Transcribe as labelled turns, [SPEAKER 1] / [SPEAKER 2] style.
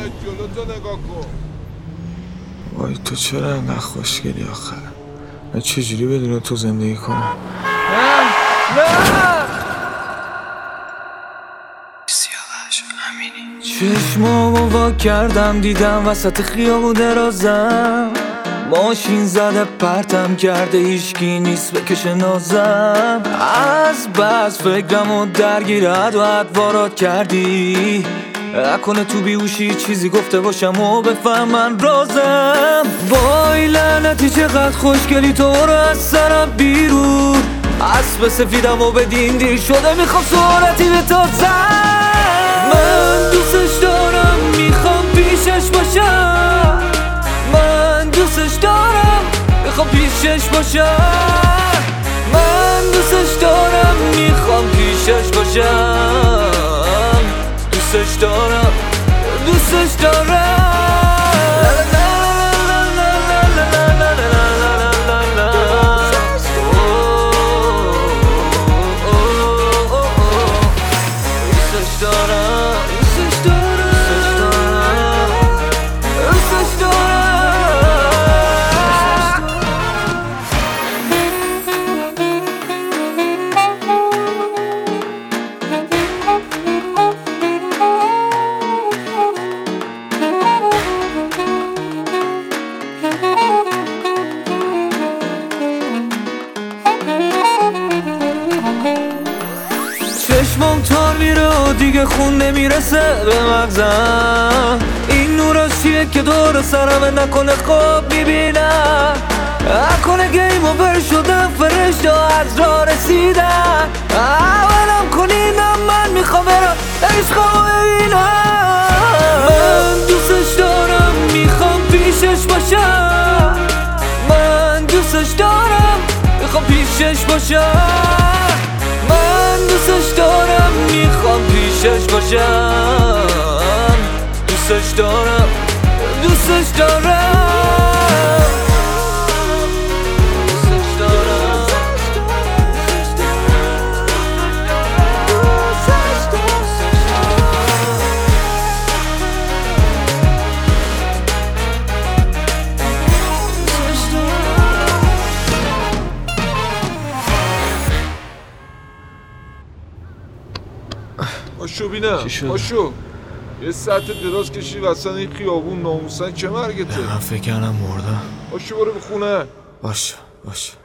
[SPEAKER 1] جلوتو نگاه کن.
[SPEAKER 2] وای تو چرا انقدر خوشگلی آخر؟ من چجوری بدون تو زندگی کنم؟ نه چشمامو وا کردم دیدم وسط خیابون درازم ماشین زده پرتم کرده هیچکی نیست بکشه نازم از بس فکرمو درگیر عد و ادوارات کردی نکنه تو بیهوشی چیزی گفته باشم و بفهمن رازم وای لعنتی چقدر خوشگلی تو برو از سرم بیرون اسب سفیدم و بدین دیر شده میخوام سرعتی به تازم من دوستش دارم میخوام پیشش باشم من دوستش دارم میخوام پیشش باشم من دوستش دارم میخوام پیشش باشم دوستش دارم دوستش دارم چشمم تار میره و دیگه خون نمیرسه به مغزم این نوراش چیه که دور سرم نکنه خواب میبینم نکنه گیم اوور شدم فرشته از راه رسیدن اولم کنینم من میخوام برم عشقمو ببینم من دوستش دارم میخوام پیشش باشم من دوستش دارم میخوام پیشش باشم من دوستش دارم میخوام پیشش باشم دوستش دارم دوستش دارم دوستش دارم
[SPEAKER 1] باشو بینم باشو یه ساعت دراز کشی وسط این خیابون ناموسن چه مرگته؟
[SPEAKER 2] من فکر کردم مردم.
[SPEAKER 1] باشو برو به خونه.
[SPEAKER 2] باشه